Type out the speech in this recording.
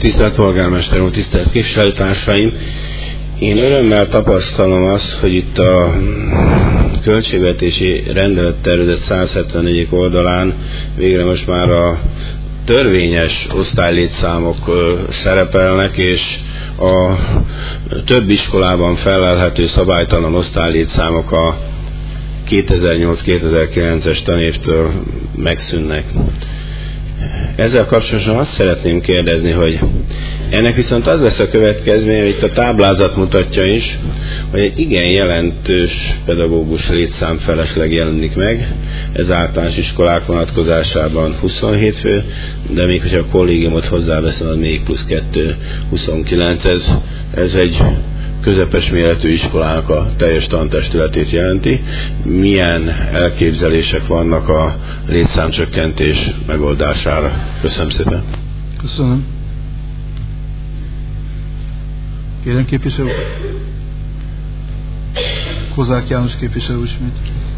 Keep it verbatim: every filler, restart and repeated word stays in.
Tisztelt polgármester úr, tisztelt képviselőtársaim! Én örömmel tapasztalom azt, hogy itt a költségvetési rendelettervezet száz hetvennégy oldalán végre most már a törvényes osztálylétszámok szerepelnek, és a több iskolában felelhető szabálytalan osztálylétszámok a kétezer-nyolc kétezer-kilences tanévtől megszűnnek. Ezzel kapcsolatban azt szeretném kérdezni, hogy ennek viszont az lesz a következménye, hogy itt a táblázat mutatja is, hogy egy igen jelentős pedagógus létszám felesleg jelenik meg. Ez általános iskolák vonatkozásában huszonhét fő, de még hogyha a kollégiumot hozzáveszem, az még plusz kettő, huszonkilenc. Ez, ez egy közepes méretű iskolának a teljes tantestületét jelenti. Milyen elképzelések vannak a létszámcsökkentés megoldására? Köszönöm szépen. Köszönöm. Kérem képviselő. Kozák János képviselő ismét.